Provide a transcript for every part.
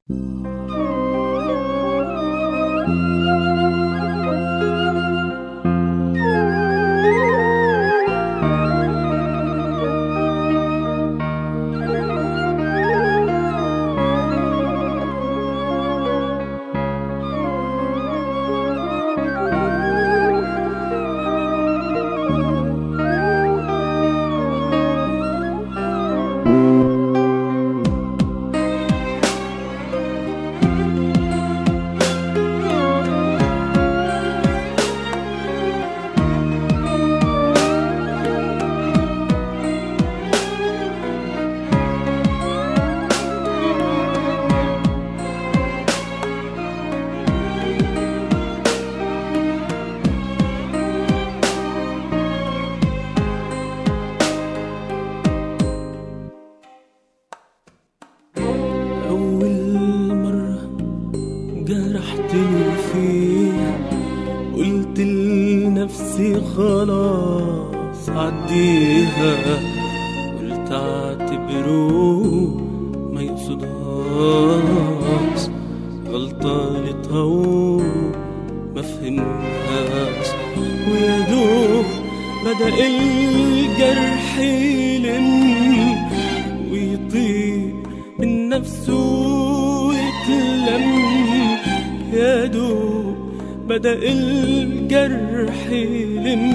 جرحتني فيها، قلت لنفسي خلاص عديها، قلت اعتبره ما يقصدهاش، غلطانتها وما فهمهاش، ويا دوب بدأ الجرح يلم ويطير من نفسه ويتلم، يا دوب بدأ الجرح يلم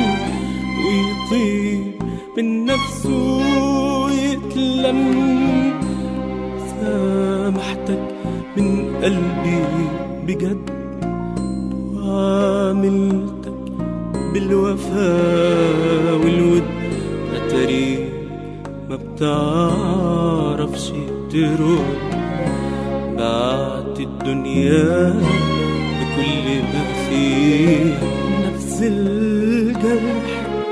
ويطير من نفسه ويتلم. سامحتك من قلبي بجد، وعاملتك بالوفاء والود، أتاريك ما بتعرفش ترد، بعت الدنيا بكل ما فيه، نفس الجرح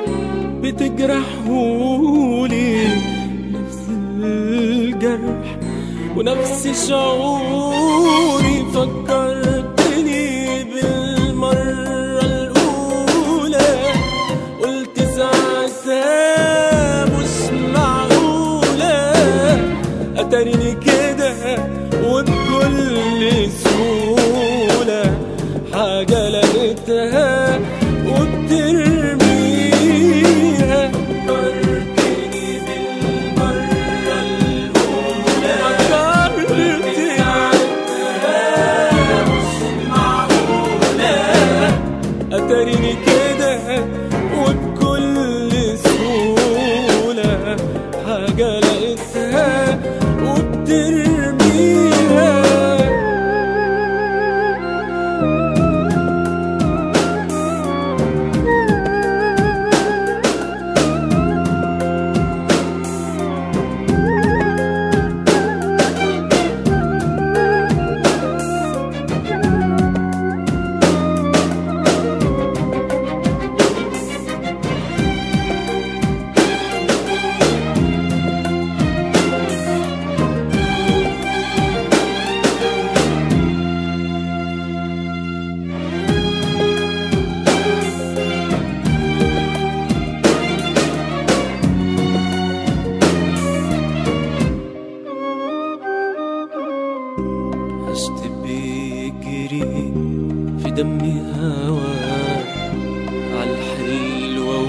بتجرحهولي، نفس الجرح ونفس شعوري. فكرتني بالمرة الأولى، قلت ساعتها مش معقولة أتاريني كده وبكل سهولة حاجة لقيتها وبترميها. فكرتني بالمرة الأولى، فكرتني ساعتها مش معقولة أتاريني كده وبكل سهولة حاجة لقيتها وبترميها. عشت بيجري في دمي هواك، عالحلوة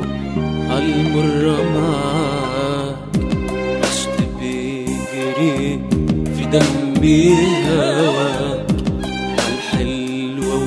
وعالمرة معاك، عشت بيجري في دمي هواك، عالحلوة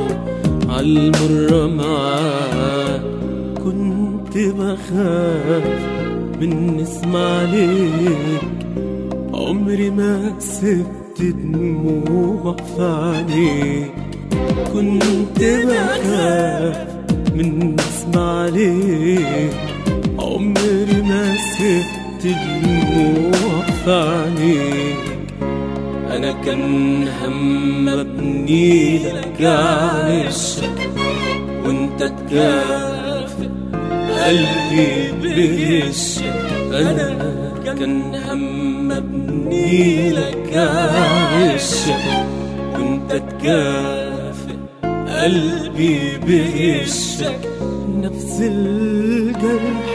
وعالمرة معاك. كنت بخاف من اسمع عليك، عمري ما سبت دموع في عينيك. كنت بخاف من اسمع عليك، عمري ما سبت دموع في عينيك. انا كان هم ابني لك عشق وانت تكافئ قلبي بهشك. انا كان هم ابني لك عشق وانت تكافئ قلبي بهشك. نفس الجرح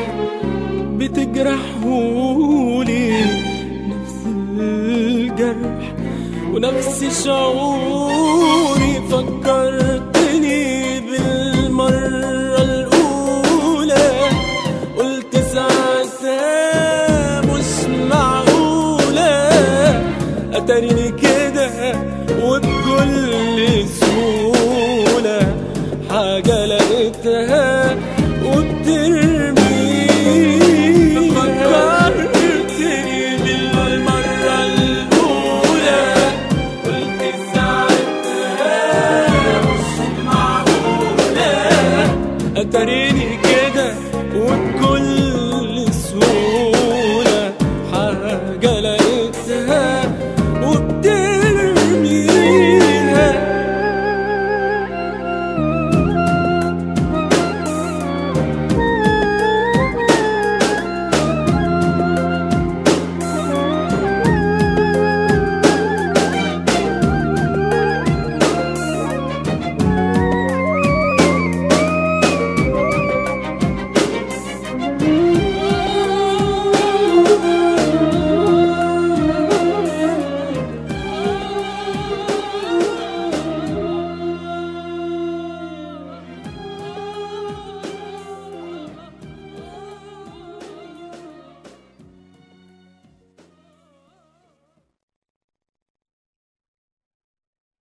بتجرحهولي، نفس الجرح ونفس شعوري فكرتني بالمرة الأولى، قلت ساعتها مش معقولة أتريني كده وبكل سهولة حاجة لقيتها وبترميها. فكرتني بالمرة الأولى، قلت ساعتها مش معقولة أتريني كده وبكل سهولة حاجة